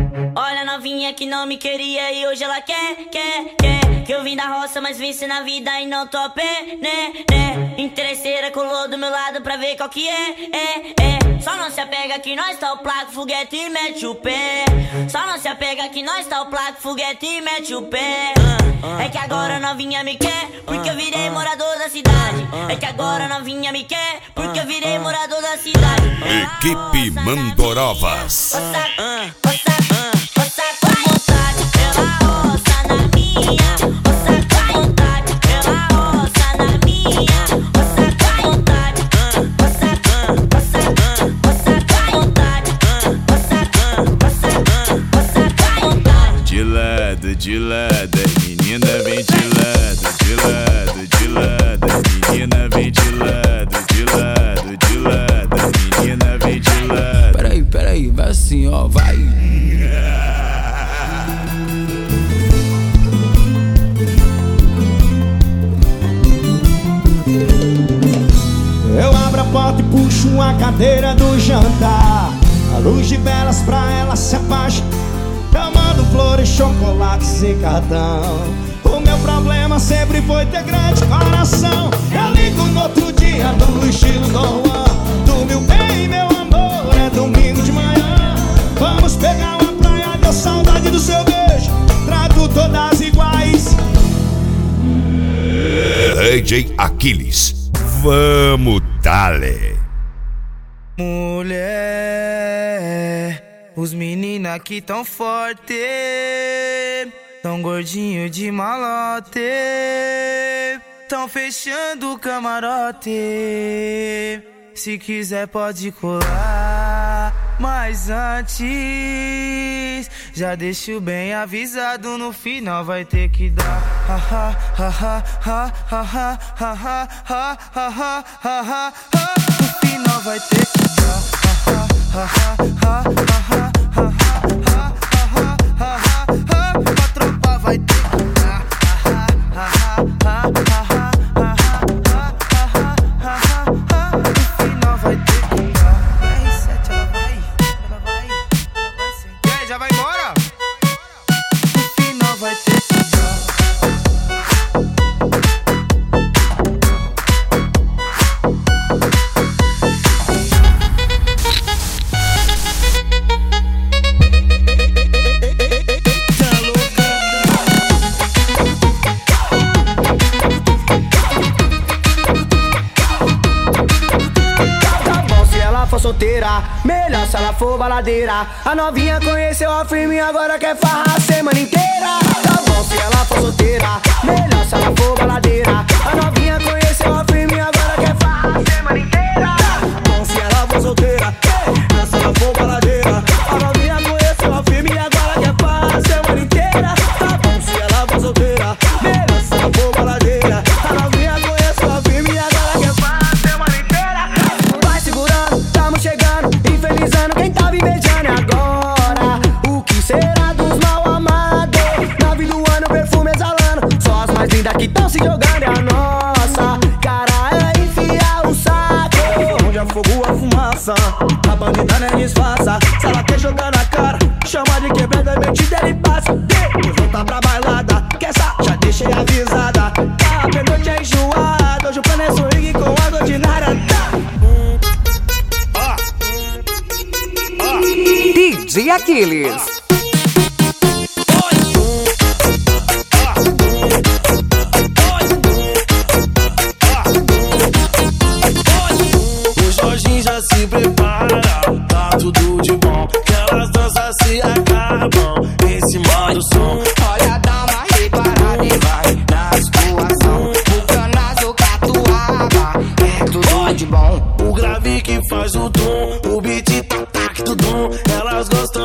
Olha a novinha que não me queria e hoje ela quer. Que eu vim da roça, mas venci na vida e não tô a pé, né. Interesseira colou do meu lado pra ver qual que é. Só não se apega que nós tá o placo, foguete e mete o pé. Só não se apega que nós tá o placo, foguete e mete o pé. É que agora a novinha me quer, porque eu virei morador da cidade. É que agora a novinha me quer, porque eu virei morador da cidade. Equipe Mandorovas. De lado, menina vem de lado, de lado, de lado, menina vem de lado, de lado, de lado, menina vem de lado. Peraí, vai assim, ó, vai. Eu abro a porta e puxo a cadeira do jantar. A luz de velas pra ela se apaixonar. Eu mando flores, chocolates e cartão. O meu problema sempre foi ter grande coração. Eu ligo no outro dia no estilo Dom Juan. Do meu bem, meu amor, é domingo de manhã. Vamos pegar uma praia, deu saudade do seu beijo. Trato todas iguais. DJ Aquiles, vamos dale. Mulher, os meninos aqui tão forte, tão gordinho de malote, tão fechando o camarote. Se quiser pode colar, mas antes já deixo bem avisado, no final vai ter que dar. No final vai ter que dar. Pra tropa vai ter que dar. No final vai ter que dar. R7 ela vai sem quer, já vai embora. No final vai ter que dar. Solteira, melhor se ela for baladeira. A novinha conheceu a firme e agora quer farra a semana inteira. Tá bom se ela for solteira, melhor se ela for baladeira. A novinha conheceu a firme e agora quer farra a semana inteira. Tá bom se ela for solteira, melhor se ela for baladeira. A novinha conheceu a firme e agora quer farra a semana inteira. Tá bom se ela for solteira, melhor se ela for baladeira. A novinha conheceu a firme e agora quer farra a semana inteira. Vai segurando, estamos chegando, infelizando quem tá me beijando agora. O que será dos mal amados? 9 do ano, perfume exalando. Só as mais lindas que tão se jogando é a nossa. Cara, é enfiar o saco onde é fogo a fumaça. A bandida nem disfarça. Se ela quer jogar na cara, chama de quebrada, mentira ele passa. Depois volta pra bailada, que essa já deixei avisada. A noite é enjoada, hoje o plano é swing com água ordinária. DJ Aquiles. O Jorginho já se prepara, tá tudo de bom. Que elas danças se acabam em cima do som. Olha, dá uma reparada e vai na situação. O canazo catuaba, é tudo de bom. O grave que faz o tom, o beat tac tudum. Elas gostam